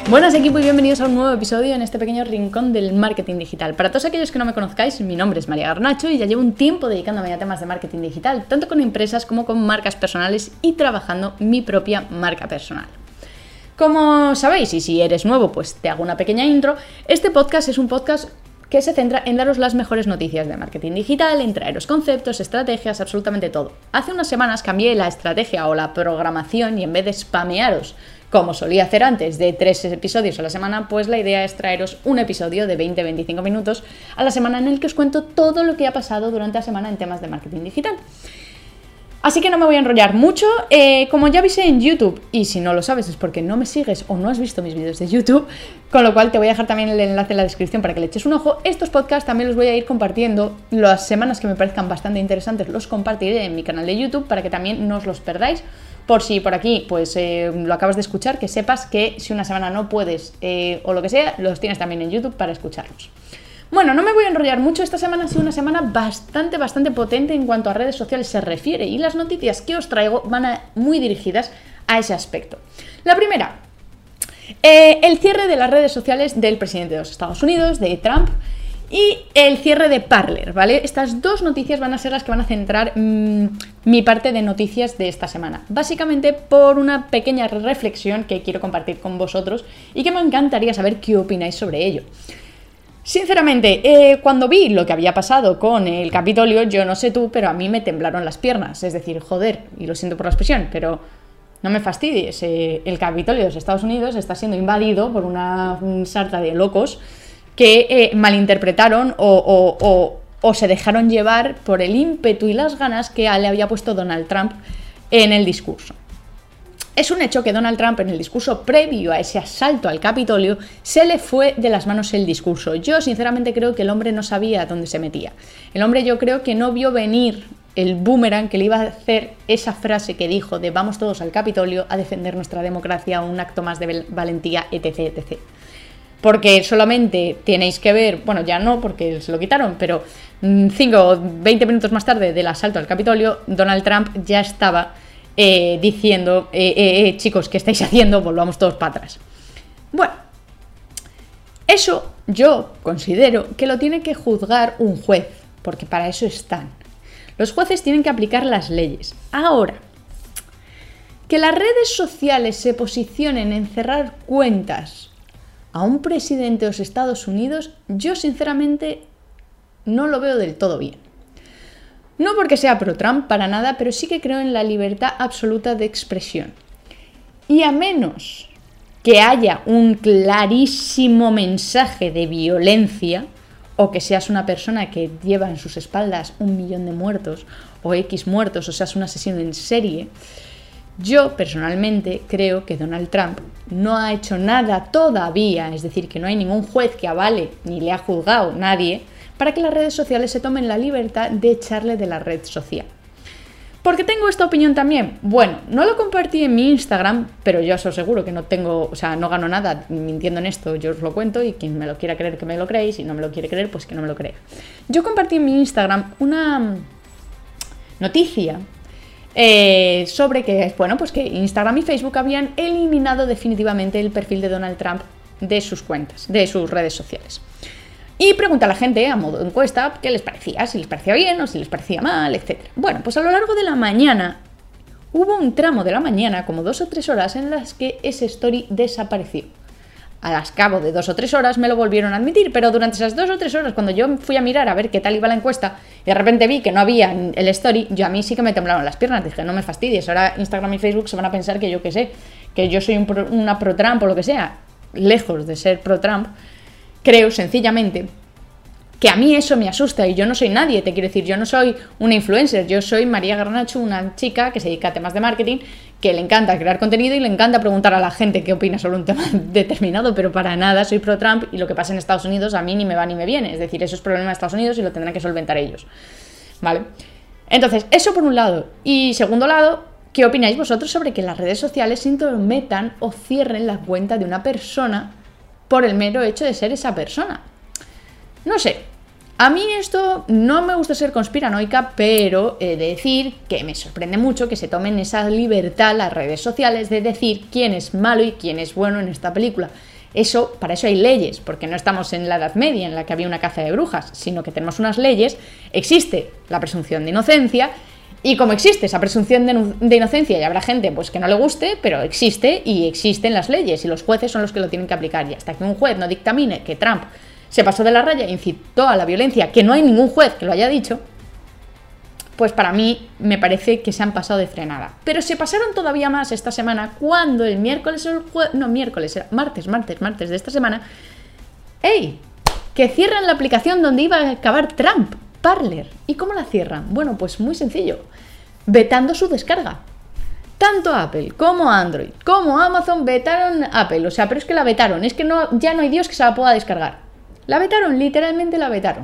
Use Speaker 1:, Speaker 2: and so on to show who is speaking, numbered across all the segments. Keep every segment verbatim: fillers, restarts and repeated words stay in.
Speaker 1: Buenas equipo y bienvenidos a un nuevo episodio en este pequeño rincón del marketing digital. Para todos aquellos que no me conozcáis, mi nombre es María Garnacho y ya llevo un tiempo dedicándome a temas de marketing digital, tanto con empresas como con marcas personales y trabajando mi propia marca personal. Como sabéis, y si eres nuevo, pues te hago una pequeña intro, este podcast es un podcast que se centra en daros las mejores noticias de marketing digital, en traeros conceptos, estrategias, absolutamente todo. Hace unas semanas cambié la estrategia o la programación y en vez de spamearos, como solía hacer antes, de tres episodios a la semana, pues la idea es traeros un episodio de veinte a veinticinco minutos a la semana en el que os cuento todo lo que ha pasado durante la semana en temas de marketing digital. Así que no me voy a enrollar mucho, eh, como ya avisé en YouTube, y si no lo sabes es porque no me sigues o no has visto mis vídeos de YouTube, con lo cual te voy a dejar también el enlace en la descripción para que le eches un ojo. Estos podcasts también los voy a ir compartiendo, las semanas que me parezcan bastante interesantes los compartiré en mi canal de YouTube para que también no os los perdáis, por si por aquí pues eh, lo acabas de escuchar, que sepas que si una semana no puedes eh, o lo que sea, los tienes también en YouTube para escucharlos. Bueno, no me voy a enrollar mucho, esta semana ha sido una semana bastante, bastante potente en cuanto a redes sociales se refiere y las noticias que os traigo van a, muy dirigidas a ese aspecto. La primera, eh, el cierre de las redes sociales del presidente de los Estados Unidos, de Trump, y el cierre de Parler, ¿vale? Estas dos noticias van a ser las que van a centrar mmm, mi parte de noticias de esta semana. Básicamente por una pequeña reflexión que quiero compartir con vosotros y que me encantaría saber qué opináis sobre ello. Sinceramente, eh, cuando vi lo que había pasado con el Capitolio, yo no sé tú, pero a mí me temblaron las piernas. Es decir, joder, y lo siento por la expresión, pero no me fastidies. Eh, el Capitolio de los Estados Unidos está siendo invadido por una un sarta de locos que eh, malinterpretaron o, o, o, o se dejaron llevar por el ímpetu y las ganas que le había puesto Donald Trump en el discurso. Es un hecho que Donald Trump en el discurso previo a ese asalto al Capitolio se le fue de las manos el discurso. Yo sinceramente creo que el hombre no sabía dónde se metía. El hombre yo creo que no vio venir el boomerang que le iba a hacer esa frase que dijo de vamos todos al Capitolio a defender nuestra democracia, un acto más de valentía, etc, etcétera. Porque solamente tenéis que ver, bueno ya no porque se lo quitaron, pero cinco o veinte minutos más tarde del asalto al Capitolio, Donald Trump ya estaba Eh, diciendo, eh, eh, eh, chicos, ¿qué estáis haciendo? Volvamos todos para atrás. Bueno, eso yo considero que lo tiene que juzgar un juez, porque para eso están. Los jueces tienen que aplicar las leyes. Ahora, que las redes sociales se posicionen en cerrar cuentas a un presidente de los Estados Unidos, yo sinceramente no lo veo del todo bien. No porque sea pro-Trump para nada, pero sí que creo en la libertad absoluta de expresión. Y a menos que haya un clarísimo mensaje de violencia, o que seas una persona que lleva en sus espaldas un millón de muertos, o X muertos, o seas un asesino en serie, yo personalmente creo que Donald Trump no ha hecho nada todavía, es decir, que no hay ningún juez que avale, ni le ha juzgado nadie, para que las redes sociales se tomen la libertad de echarle de la red social. ¿Por qué tengo esta opinión también? Bueno, no lo compartí en mi Instagram, pero yo os aseguro que no tengo, o sea, no gano nada mintiendo en esto, yo os lo cuento y quien me lo quiera creer que me lo creéis, y no me lo quiere creer, pues que no me lo crea. Yo compartí en mi Instagram una noticia eh, sobre que, bueno, pues que Instagram y Facebook habían eliminado definitivamente el perfil de Donald Trump de sus cuentas, de sus redes sociales. Y pregunta a la gente, a modo de encuesta, qué les parecía, si les parecía bien o si les parecía mal, etcétera. Bueno, pues a lo largo de la mañana, hubo un tramo de la mañana, como dos o tres horas, en las que ese story desapareció. Al cabo de dos o tres horas me lo volvieron a admitir, pero durante esas dos o tres horas, cuando yo fui a mirar a ver qué tal iba la encuesta, y de repente vi que no había el story, yo a mí sí que me temblaron las piernas. Dije, no me fastidies, ahora Instagram y Facebook se van a pensar que yo qué sé, que yo soy un pro, una pro-Trump o lo que sea. Lejos de ser pro-Trump, creo sencillamente que a mí eso me asusta y yo no soy nadie, te quiero decir, yo no soy una influencer, yo soy María Garnacho, una chica que se dedica a temas de marketing, que le encanta crear contenido y le encanta preguntar a la gente qué opina sobre un tema determinado, pero para nada soy pro Trump y lo que pasa en Estados Unidos a mí ni me va ni me viene, es decir, eso es problema de Estados Unidos y lo tendrán que solventar ellos, ¿vale? Entonces, eso por un lado. Y segundo lado, ¿qué opináis vosotros sobre que las redes sociales se intrometan o cierren la cuenta de una persona por el mero hecho de ser esa persona? No sé, a mí esto no me gusta ser conspiranoica, pero he de decir que me sorprende mucho que se tomen esa libertad las redes sociales de decir quién es malo y quién es bueno en esta película. Eso, para eso hay leyes, porque no estamos en la Edad Media en la que había una caza de brujas, sino que tenemos unas leyes, existe la presunción de inocencia, y como existe esa presunción de, de inocencia y habrá gente pues que no le guste, pero existe y existen las leyes y los jueces son los que lo tienen que aplicar, y hasta que un juez no dictamine que Trump se pasó de la raya e incitó a la violencia, que no hay ningún juez que lo haya dicho, pues para mí me parece que se han pasado de frenada. Pero se pasaron todavía más esta semana cuando el miércoles o el jueves, no, miércoles, era martes, martes, martes de esta semana, ¡ey! Que cierran la aplicación donde iba a acabar Trump, Parler. ¿Y cómo la cierran? Bueno, pues muy sencillo, vetando su descarga. Tanto Apple como Android como Amazon vetaron Apple, o sea, pero es que la vetaron, es que no, ya no hay Dios que se la pueda descargar. La vetaron, literalmente la vetaron.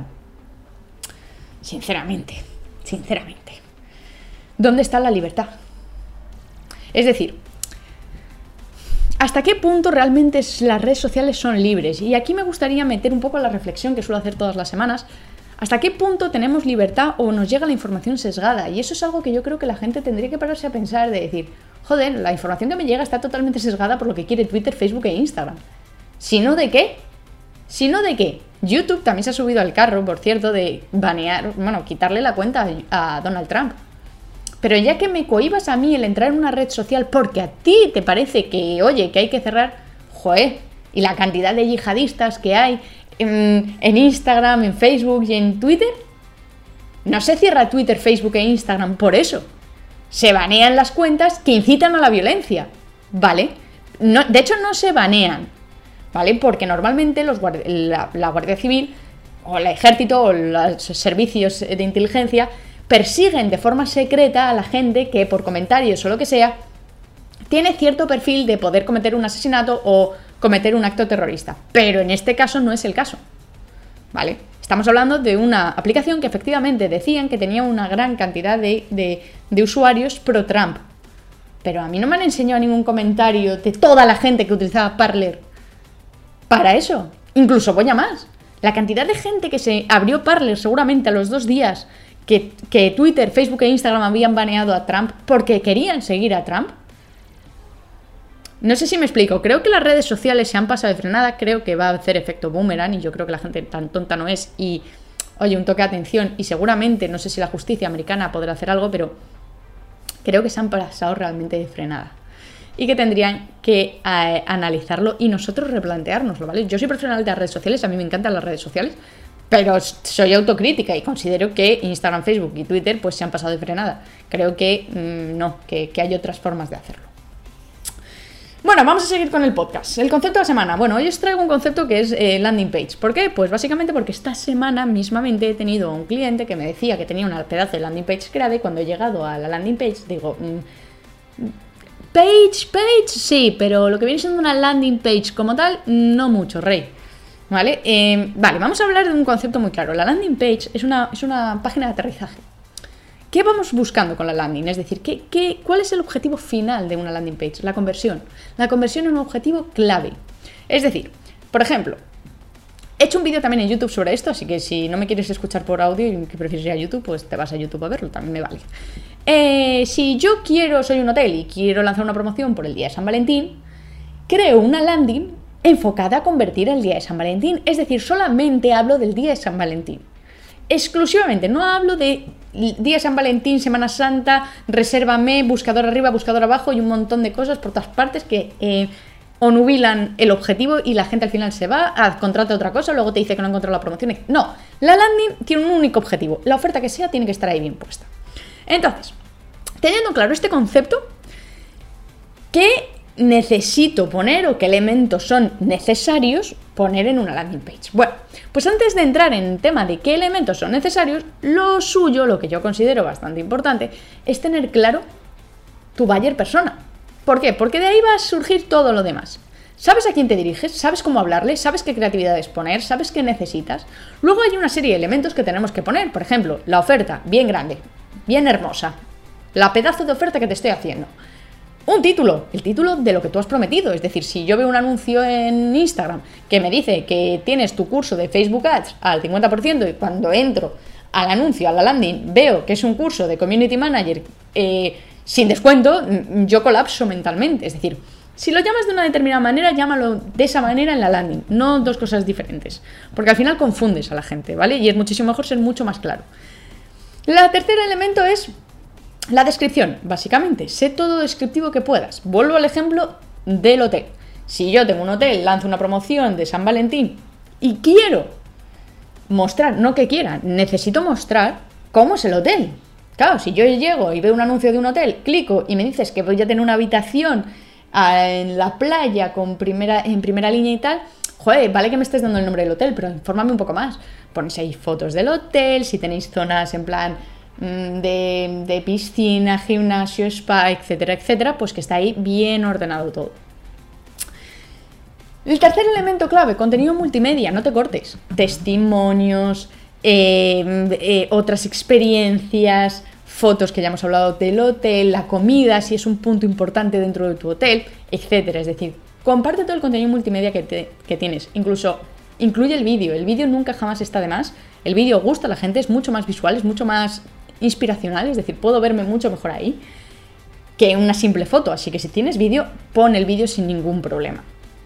Speaker 1: Sinceramente. Sinceramente, ¿dónde está la libertad? Es decir, ¿hasta qué punto realmente las redes sociales son libres? Y aquí me gustaría meter un poco la reflexión que suelo hacer todas las semanas. ¿Hasta qué punto tenemos libertad o nos llega la información sesgada? Y eso es algo que yo creo que la gente tendría que pararse a pensar, de decir, joder, la información que me llega está totalmente sesgada por lo que quiere Twitter, Facebook e Instagram. ¿Si no de qué? ¿Si no de qué? YouTube también se ha subido al carro, por cierto, de banear, bueno, quitarle la cuenta a Donald Trump. Pero ya que me cohibas a mí el entrar en una red social porque a ti te parece que, oye, que hay que cerrar, joder, y la cantidad de yihadistas que hay en, en Instagram, en Facebook y en Twitter, no se cierra Twitter, Facebook e Instagram por eso. Se banean las cuentas que incitan a la violencia, ¿vale? No, de hecho, no se banean, ¿vale? Porque normalmente los guardi- la, la Guardia Civil o el Ejército o los servicios de inteligencia persiguen de forma secreta a la gente que por comentarios o lo que sea tiene cierto perfil de poder cometer un asesinato o cometer un acto terrorista. Pero en este caso no es el caso, ¿vale? Estamos hablando de una aplicación que efectivamente decían que tenía una gran cantidad de, de, de usuarios pro-Trump. Pero a mí no me han enseñado ningún comentario de toda la gente que utilizaba Parler para eso. Incluso voy a más. La cantidad de gente que se abrió Parler seguramente a los dos días que, que Twitter, Facebook e Instagram habían baneado a Trump porque querían seguir a Trump. No sé si me explico. Creo que las redes sociales se han pasado de frenada. Creo que va a hacer efecto boomerang y yo creo que la gente tan tonta no es. Y, oye, un toque de atención. Y seguramente, no sé si la justicia americana podrá hacer algo, pero creo que se han pasado realmente de frenada. Y que tendrían que eh, analizarlo y nosotros replanteárnoslo, ¿vale? Yo soy profesional de las redes sociales, a mí me encantan las redes sociales, pero soy autocrítica y considero que Instagram, Facebook y Twitter pues se han pasado de frenada. Creo que mmm, no, que, que hay otras formas de hacerlo. Bueno, vamos a seguir con el podcast. El concepto de la semana. Bueno, hoy os traigo un concepto que es eh, landing page. ¿Por qué? Pues básicamente porque esta semana mismamente he tenido un cliente que me decía que tenía una pedazo de landing page creada y cuando he llegado a la landing page digo... Mmm, Page, page, sí, pero lo que viene siendo una landing page como tal, no mucho, rey. ¿Vale? Eh, vale, vamos a hablar de un concepto muy claro. La landing page es una, es una página de aterrizaje. ¿Qué vamos buscando con la landing? Es decir, ¿qué, qué, ¿cuál es el objetivo final de una landing page? La conversión. La conversión es un objetivo clave. Es decir, por ejemplo, he hecho un vídeo también en YouTube sobre esto, así que si no me quieres escuchar por audio y que prefieres ir a YouTube, pues te vas a YouTube a verlo, también me vale. Eh, si yo quiero, soy un hotel y quiero lanzar una promoción por el día de San Valentín, creo una landing enfocada a convertir el día de San Valentín. Es decir, solamente hablo del día de San Valentín. Exclusivamente, no hablo de día de San Valentín, Semana Santa, resérvame, buscador arriba, buscador abajo y un montón de cosas por todas partes que... Eh, o nubilan el objetivo y la gente al final se va a contratar otra cosa, luego te dice que no encontró la promoción. No, la landing tiene un único objetivo, la oferta que sea tiene que estar ahí bien puesta. Entonces, teniendo claro este concepto, ¿qué necesito poner o qué elementos son necesarios poner en una landing page? Bueno, pues antes de entrar en el tema de qué elementos son necesarios, lo suyo, lo que yo considero bastante importante, es tener claro tu buyer persona. ¿Por qué? Porque de ahí va a surgir todo lo demás. ¿Sabes a quién te diriges? ¿Sabes cómo hablarle? ¿Sabes qué creatividades poner? ¿Sabes qué necesitas? Luego hay una serie de elementos que tenemos que poner. Por ejemplo, la oferta, bien grande, bien hermosa. La pedazo de oferta que te estoy haciendo. Un título, el título de lo que tú has prometido. Es decir, si yo veo un anuncio en Instagram que me dice que tienes tu curso de Facebook Ads al cincuenta por ciento y cuando entro al anuncio, a la landing, veo que es un curso de Community Manager... Eh, sin descuento, yo colapso mentalmente. Es decir, Si lo llamas de una determinada manera, llámalo de esa manera en la landing, no dos cosas diferentes, porque al final confundes a la gente, ¿vale? Y es muchísimo mejor ser mucho más claro. El tercer elemento es la descripción, básicamente, sé todo descriptivo que puedas. Vuelvo al ejemplo del hotel. Si yo tengo un hotel, lanzo una promoción de San Valentín y quiero mostrar, no que quiera, necesito mostrar cómo es el hotel. Claro, si yo llego y veo un anuncio de un hotel, clico y me dices que voy a tener una habitación en la playa con primera, en primera línea y tal, joder, vale que me estés dando el nombre del hotel, pero infórmame un poco más. Ponéis ahí fotos del hotel, si tenéis zonas en plan mmm, de, de piscina, gimnasio, spa, etcétera, etcétera, pues que está ahí bien ordenado todo. El tercer elemento clave, contenido multimedia, no te cortes. Testimonios, eh, eh, otras experiencias, fotos que ya hemos hablado del hotel, la comida, si es un punto importante dentro de tu hotel, etcétera. Es decir, comparte todo el contenido multimedia que, te, que tienes. Incluso incluye el vídeo. El vídeo nunca jamás está de más. El vídeo gusta a la gente, es mucho más visual, es mucho más inspiracional. Es decir, puedo verme mucho mejor ahí que una simple foto. Así que si tienes vídeo, pon el vídeo sin ningún problema.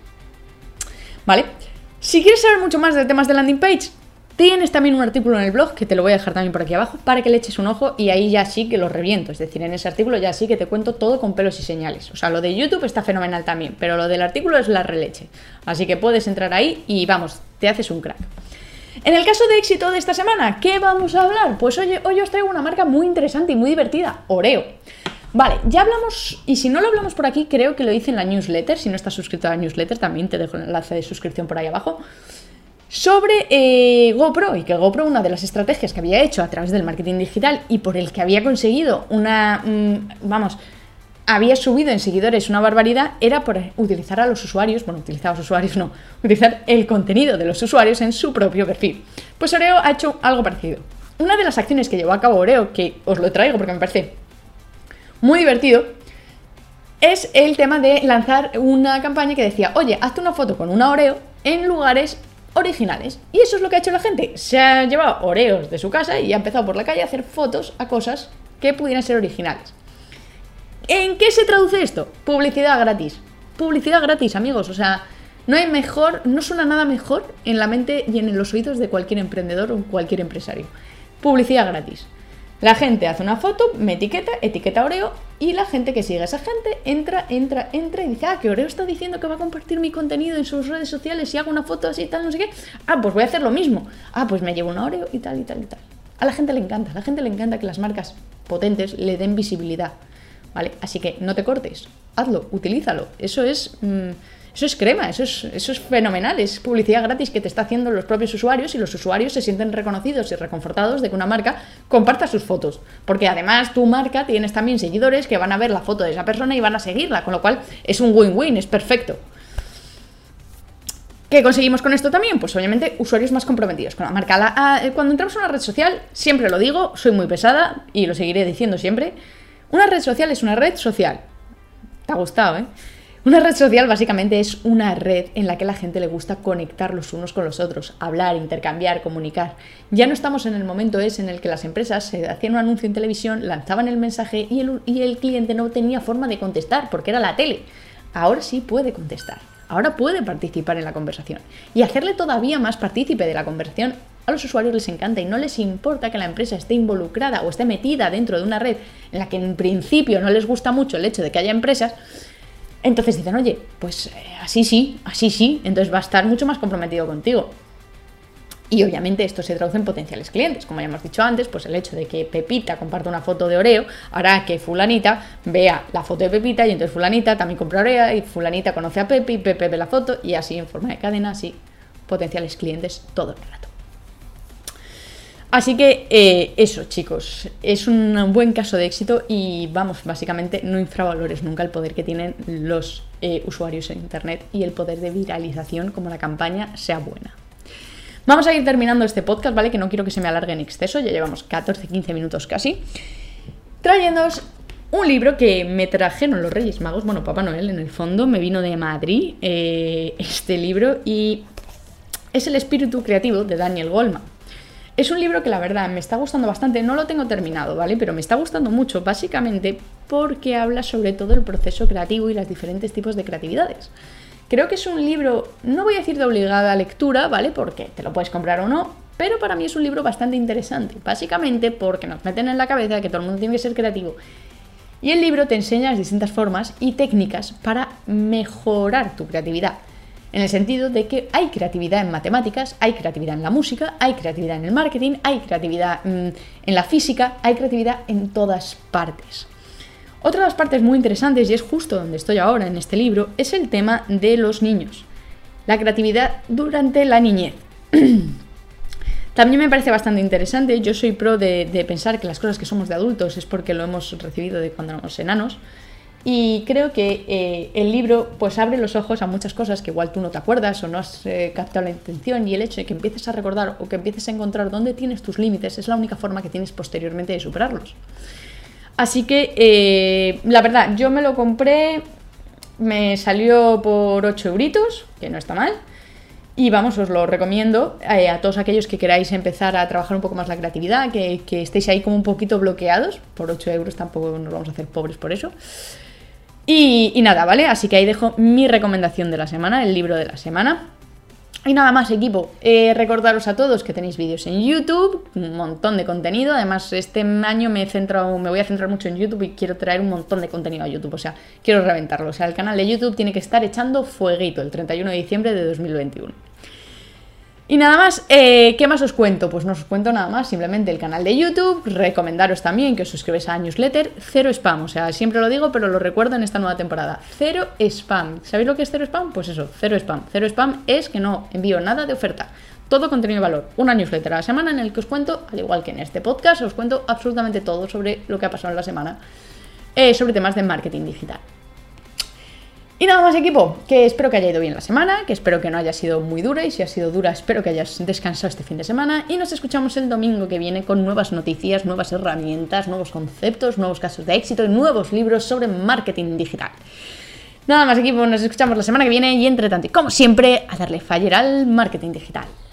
Speaker 1: ¿Vale? Si quieres saber mucho más de temas de landing page, tienes también un artículo en el blog, que te lo voy a dejar también por aquí abajo, para que le eches un ojo y ahí ya sí que lo reviento. Es decir, en ese artículo ya sí que te cuento todo con pelos y señales. O sea, lo de YouTube está fenomenal también, pero lo del artículo es la releche. Así que puedes entrar ahí y vamos, te haces un crack. En el caso de éxito de esta semana, ¿qué vamos a hablar? Pues oye, hoy os traigo una marca muy interesante y muy divertida, Oreo. Vale, ya hablamos, y si no lo hablamos por aquí, creo que lo hice en la newsletter. Si no estás suscrito a la newsletter, también te dejo el enlace de suscripción por ahí abajo. Sobre eh, GoPro, y que GoPro, una de las estrategias que había hecho a través del marketing digital y por el que había conseguido una, mmm, vamos, había subido en seguidores una barbaridad, era por utilizar a los usuarios, bueno, utilizar a los usuarios no, utilizar el contenido de los usuarios en su propio perfil. Pues Oreo ha hecho algo parecido. Una de las acciones que llevó a cabo Oreo, que os lo traigo porque me parece muy divertido, es el tema de lanzar una campaña que decía, oye, hazte una foto con una Oreo en lugares originales. Y eso es lo que ha hecho la gente. Se ha llevado Oreos de su casa y ha empezado por la calle a hacer fotos a cosas que pudieran ser originales. ¿En qué se traduce esto? Publicidad gratis. Publicidad gratis, amigos. O sea, no hay mejor, no suena nada mejor en la mente y en los oídos de cualquier emprendedor o cualquier empresario. Publicidad gratis. La gente hace una foto, me etiqueta, etiqueta Oreo, y la gente que sigue a esa gente entra, entra, entra y dice, ah, que Oreo está diciendo que va a compartir mi contenido en sus redes sociales y hago una foto así y tal, no sé qué. Ah, pues voy a hacer lo mismo. Ah, pues me llevo una Oreo y tal y tal y tal. A la gente le encanta, a la gente le encanta que las marcas potentes le den visibilidad, ¿vale? Así que no te cortes, hazlo, utilízalo. Eso es... Mmm, Eso es crema, eso es, eso es fenomenal, es publicidad gratis que te está haciendo los propios usuarios y los usuarios se sienten reconocidos y reconfortados de que una marca comparta sus fotos, porque además tu marca tienes también seguidores que van a ver la foto de esa persona y van a seguirla, con lo cual es un win-win, es perfecto. ¿Qué conseguimos con esto también? Pues obviamente usuarios más comprometidos con la marca. La, a, cuando entramos en una red social, siempre lo digo, soy muy pesada y lo seguiré diciendo siempre, una red social es una red social. ¿Te ha gustado, eh? Una red social básicamente es una red en la que a la gente le gusta conectar los unos con los otros, hablar, intercambiar, comunicar. Ya no estamos en el momento ese en el que las empresas se hacían un anuncio en televisión, lanzaban el mensaje y el, y el cliente no tenía forma de contestar porque era la tele. Ahora sí puede contestar, ahora puede participar en la conversación y hacerle todavía más partícipe de la conversación. A los usuarios les encanta y no les importa que la empresa esté involucrada o esté metida dentro de una red en la que en principio no les gusta mucho el hecho de que haya empresas. Entonces dicen, oye, pues eh, así sí, así sí, entonces va a estar mucho más comprometido contigo. Y obviamente esto se traduce en potenciales clientes. Como ya hemos dicho antes, pues el hecho de que Pepita comparta una foto de Oreo hará que fulanita vea la foto de Pepita y entonces fulanita también compra Oreo y fulanita conoce a Pepe y Pepe ve la foto y así en forma de cadena, así potenciales clientes todo el rato. Así que eh, eso, chicos, es un buen caso de éxito y vamos, básicamente no infravalores nunca el poder que tienen los eh, usuarios en internet y el poder de viralización como la campaña sea buena. Vamos a ir terminando este podcast, ¿vale? Que no quiero que se me alargue en exceso, ya llevamos catorce quince minutos casi, trayéndoos un libro que me trajeron los Reyes Magos, bueno, Papá Noel en el fondo, me vino de Madrid eh, este libro y es El espíritu creativo de Daniel Goleman. Es un libro que la verdad me está gustando bastante, no lo tengo terminado, ¿vale? Pero me está gustando mucho, básicamente porque habla sobre todo el proceso creativo y los diferentes tipos de creatividades. Creo que es un libro, no voy a decir de obligada lectura, ¿vale? Porque te lo puedes comprar o no, pero para mí es un libro bastante interesante, básicamente porque nos meten en la cabeza que todo el mundo tiene que ser creativo. Y el libro te enseña las distintas formas y técnicas para mejorar tu creatividad. En el sentido de que hay creatividad en matemáticas, hay creatividad en la música, hay creatividad en el marketing, hay creatividad mmm, en la física, hay creatividad en todas partes. Otra de las partes muy interesantes, y es justo donde estoy ahora en este libro, es el tema de los niños. La creatividad durante la niñez. También me parece bastante interesante. Yo soy pro de, de pensar que las cosas que somos de adultos es porque lo hemos recibido de cuando éramos enanos. Y creo que eh, el libro pues abre los ojos a muchas cosas que igual tú no te acuerdas o no has eh, captado la intención, y el hecho de que empieces a recordar o que empieces a encontrar dónde tienes tus límites es la única forma que tienes posteriormente de superarlos. Así que, eh, la verdad, yo me lo compré, me salió por ocho euritos, que no está mal, y vamos, os lo recomiendo eh, a todos aquellos que queráis empezar a trabajar un poco más la creatividad, que, que estéis ahí como un poquito bloqueados. Por ocho euros tampoco nos vamos a hacer pobres por eso. Y, y nada, ¿vale? Así que ahí dejo mi recomendación de la semana, el libro de la semana. Y nada más, equipo, eh, recordaros a todos que tenéis vídeos en YouTube, un montón de contenido. Además, este año me he centrado, me voy a centrar mucho en YouTube y quiero traer un montón de contenido a YouTube. O sea, quiero reventarlo. O sea, el canal de YouTube tiene que estar echando fueguito el treinta y uno de diciembre de dos mil veintiuno. Y nada más, eh, ¿qué más os cuento? Pues no os cuento nada más, simplemente el canal de YouTube, recomendaros también que os suscribáis a la newsletter, cero spam, o sea, siempre lo digo, pero lo recuerdo en esta nueva temporada, cero spam. ¿Sabéis lo que es cero spam? Pues eso, cero spam. Cero spam es que no envío nada de oferta, todo contenido de valor, una newsletter a la semana en el que os cuento, al igual que en este podcast, os cuento absolutamente todo sobre lo que ha pasado en la semana, eh, sobre temas de marketing digital. Y nada más, equipo, que espero que haya ido bien la semana, que espero que no haya sido muy dura, y si ha sido dura espero que hayas descansado este fin de semana, y nos escuchamos el domingo que viene con nuevas noticias, nuevas herramientas, nuevos conceptos, nuevos casos de éxito y nuevos libros sobre marketing digital. Nada más, equipo, nos escuchamos la semana que viene y entre tanto, y como siempre, a darle fire al marketing digital.